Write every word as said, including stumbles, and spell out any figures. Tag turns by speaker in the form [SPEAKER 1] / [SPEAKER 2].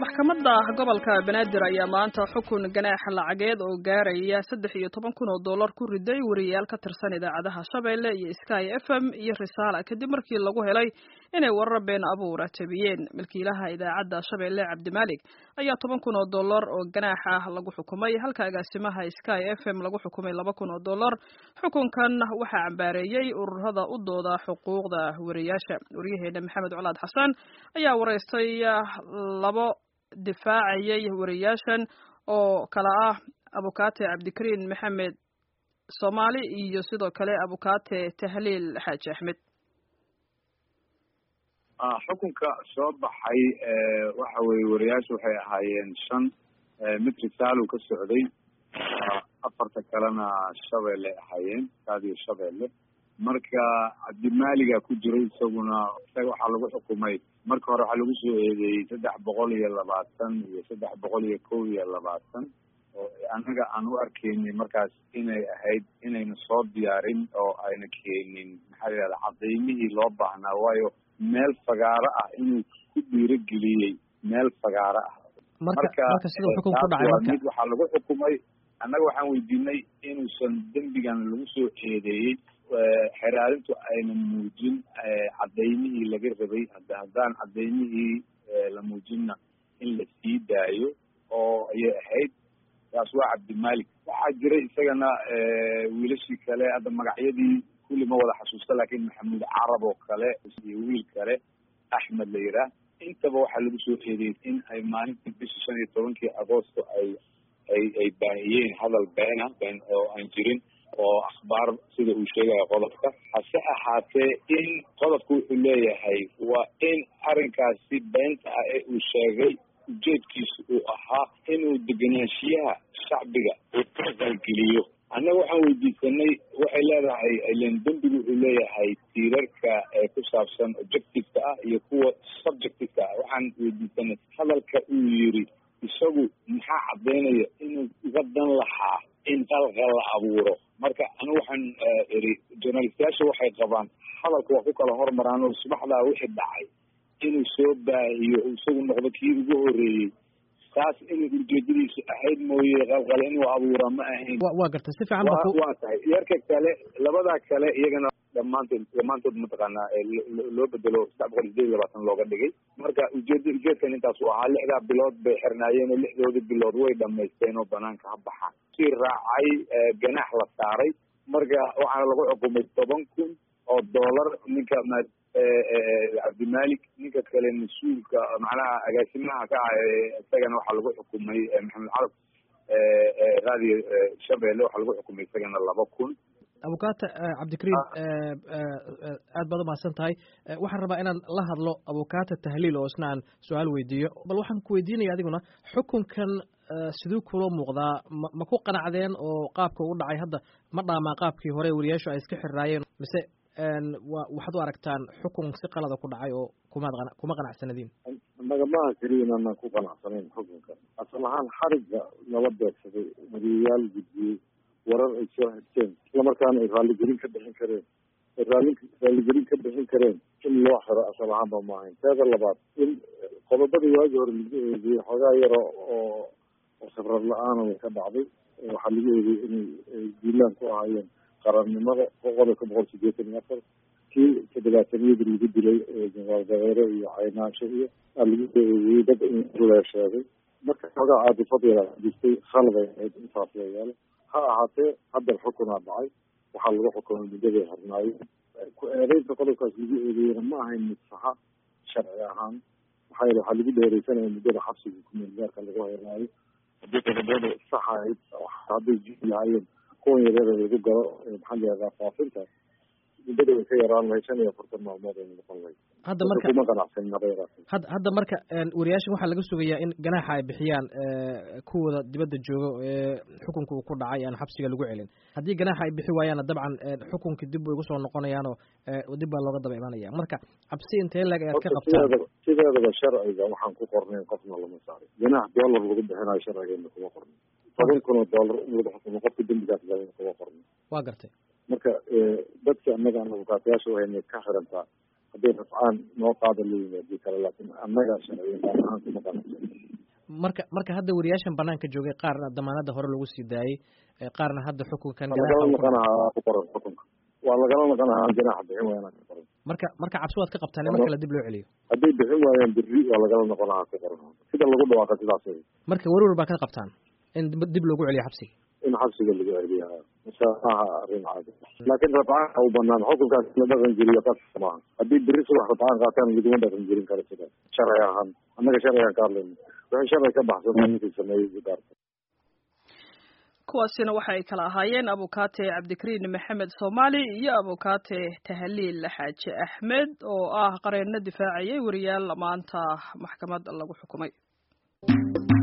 [SPEAKER 1] maxkamadda gobolka Banaadir ayaa maanta xukun ganaax lacageed oo gaaraya saddex iyo toban kun oo dollar ku riday wariyaal ka tirsan idaacadaha Shabeelle iyo Sky F M iyo Risaale kadib markii lagu helay inay warar been abuur ah tabiyeen. Milkiilaha idaacadda Shabeelle Cabdimaalik ayaa toban kun oo dollar oo ganaax ah lagu xukumay, halka agaasimaha Sky F M lagu xukumay laba kun oo dollar. Xukunkan waxaa cambaareeyay ururada u dooda xuquuqda wariyaasha. Wariyaheena Maxamed Colaad Xasan ayaa wareystay labo difaacayay wariyaashan oo kala ah abukaate Cabdikariin Maxamed Soomaali iyo sidoo kale abukaate Tahliil Xaaji Axmed.
[SPEAKER 2] ah xukunka soo baxay ee waxa weeye wariyaashu waxay ahaayeen shan mid Risaale ka socday afarta kalena Shabeelle ahaayeen kaadiyo Shabeelle. marka Cabdimaaliga ku jiray isaguna waxa lagu xukumay marka hore waxa lagu soo eedeeyay saddex boqol iyo labaatan iyo saddex boqol iyo kow iyo labaatan oo anaga aan u arkaynay markaas inay ahayd inayna soo diyaarin oo ayna keenin maxaa la yiraahdaa cadaymihii loo baahnaa, waayo meel fagaaro ah inuu ku dhiirigeliyey meel fagaaro ah.
[SPEAKER 3] marka marka sidoo xukun ku dhacay marka
[SPEAKER 2] waxa lagu xukumay annaga waxaan weydiinay inuusan dembigan lagu soo eedeeyay xeraarintu ayna muujin cadaymihii laga rabay. haddaan cadaymihii la muujinna in la sii daayo oo ayay ahayd. taas waa Cabdimaalik. waxaa jiray isagana wiilashii kale, hadda magacyadii kulli ma wada xasuusta, laakiin Maxamuud Carab oo kale iyo wiil kale Axmed la yiraah, intaba waxaa lagu soo eedeeyay in ay maalintii bishii shan iyo tobankii Agoosto ay ay ay baahiyeen hadal beena been oo aan jirin oo akhbaar sida uu sheegaya qodobka. hase ahaatee in qodobku wuxuu leeyahay waa in arrinkaasi beenta ah ee uu sheegay ujeedkiisu uu ahaa inuu degenaanshiyaha shacbiga uu ka qalgeliyo. annaga waxaan weydiisanay waxay leedahay ileen dembigu wuxuu leeyahay tiirarka ee ku saabsan objectiveka ah iyo kuwa subjectiveka ah. waxaan weydiisanay hadalka uu yiri isagu maxaa caddaynaya inuu uga dan lahaa in qalqal la abuuro. marka anigu waxaan iri journalistayaasha waxay qabaan hadalka waa ku kala hormaraan oo subaxdaa wixii dhacay inuu soo baahiyo isagu noqdo kii ugu horeeyey. taas inuu ujeedadiisu ahayd mooye qalqal inuu abuura ma ahayn.
[SPEAKER 3] waa gartay si fiican
[SPEAKER 2] waa tahay. yarka kale labadaa kale iyagana dhammaantood dhammaantood mataqaanaa loo bedelo saddex boqol iyo sideed iyo labaatan looga dhigay. marka ujeeda ujeedkan intaas uu ahaa lixdaa bilood bay xirnaayeen oo lixdoodii bilood way dhamaysteen oo banaanka ha baxaan. si raacay ganaax la saaray. marka waxaana lagu xukumay toban kun oo dollar ninka Cabdimaalik. ninka kale mas-uulka macnaha agaasimaha ka ah isagana waxaa lagu xukumay Maxamed Carab raadiyo Shabeelle waxaa lagu xukumay isagana laba kun.
[SPEAKER 3] abukaate Cabdikariin aad baad u mahadsan tahay. waxaan rabaa inaan la hadlo abukaate Tahliil oo isna aan su-aal weydiiyo. bal waxaan ku weydiinaya adiguna xukunkan siduu kula muuqdaa, ma ku qanacdeen oo qaabka ugu dhacay hadda ma dhaamaa qaabkii hore wariyaashu ay iska xirraayeen, mise waxaad u aragtaan xukun si qalada ku dhacay oo kuma kuma qanacsanadiin?
[SPEAKER 4] annaga maaha keliya inaanan ku qanacsanayn xukunka. asal ahaan xarigga lala beegsaday wariyayaal gudbiyey warar ay soo hegteen islamarkaana ay raalligelin ka bixin kareen ay raali raalligelin ka bixin kareen in loo xiro asal ahaanba ma ahayn. teeda labaad in qodobadii waagii hore lagu eediyey xoogaa yaro oo oo khibrad la-aana way ka dhacday. waxaa lagu eediyey inay diilaan ku ahaayeen qarannimada qodobka boqol sideetan iyo afar kii todobaataniyadii lagu dilay jenaraal dabeere iyo caynaansho iyo aa lagu eedeeyey dad in la sheegay. marka xoogaa caadifad yaraa jirtay khalday ahayd intaas yayaalo. ha ahaatee hadda xukunaa dhacay. waxaa lagu xukumay muddaday harnaayeen. ku eedeynta qodobkaas lagu eedeeyena ma ahayn mid saxa sharci ahaan. maxaa yeele waxaa lagu dheereysanaya muddada xabsiga kumeelgaarka lagu heynaayo. haddii qodobada sax ahayd hadday jiri lahaayeen kuwan yareeda lagu galo maxaa la yihahdaa faafinta muddada way ka yaraan lahayd shan iyo afartan maalmood ay noqon lahayd.
[SPEAKER 3] hadda marka
[SPEAKER 4] kuma qanacsan naba yaraatay.
[SPEAKER 3] hadda hadda marka wariyaashan waxaa laga sugayaa in ganaaxa ay bixiyaan kuwooda dibadda jooga ee xukunka uu ku dhacay aan xabsiga lagu celin. haddii ganaaxa ay bixi waayaanna dabcan xukunka dib way ugu soo noqonayaanoo dib baa looga daba imanaya. marka cabsi intee lag ayaad ka qabtaan?
[SPEAKER 4] sideedaba sharciga waxaan ku qornayn qofna lama saaray. ganaax dollar lagu bixinayo sharcigeena kuma qornay. toban kun oo dollar in lagu xukumo qofka dembigaas galana kuma qornay.
[SPEAKER 3] waa gartay.
[SPEAKER 4] marka dadka annaga aan abukaatayaasha wahaynay ka xirantaa hadday rafcaan noo qaada la yimaadii kale, laakiin annaga sharciyan ahaan kuma qanacsan.
[SPEAKER 3] marka marka hadda wariyaashan banaanka joogay qaarna damaanada hore lagu sii daayay qaarna hadda xukunkan
[SPEAKER 4] lagala noqonaha ku qoran xukunka waa lagala noqonaha ganaaxa bixin waayaan ku qoran
[SPEAKER 3] marka marka cabsi waad ka qabtaan in marka la dib loo celiyo
[SPEAKER 4] hadday bixin waayaan birri waa lagala noqonaha ku qoran sida lagu dhawaaqa sidaas
[SPEAKER 3] marka warwar baa ka qabtaan in dib loogu celiyo xabsiga
[SPEAKER 4] in xabsiga lagu celiyo masaaha arrin caadi laakiin rabaan u banaan xukunkaas la dhaqan jiriyo qasab maaha haddii birri subax rabaan qaataan laguma dhaqan jirin karo sida sharci ahaan annaga sharcigan ka hadlayno wixii sharci ka baxsan ninkii sameeyey gudaarta
[SPEAKER 1] kuwaasina waxa ay kala ahaayeen abukaate cabdikariin maxamed soomaali iyo abukaate tahliil xaaji axmed oo ah qareeno difaacayay wariyaal maanta maxkamad lagu xukumay.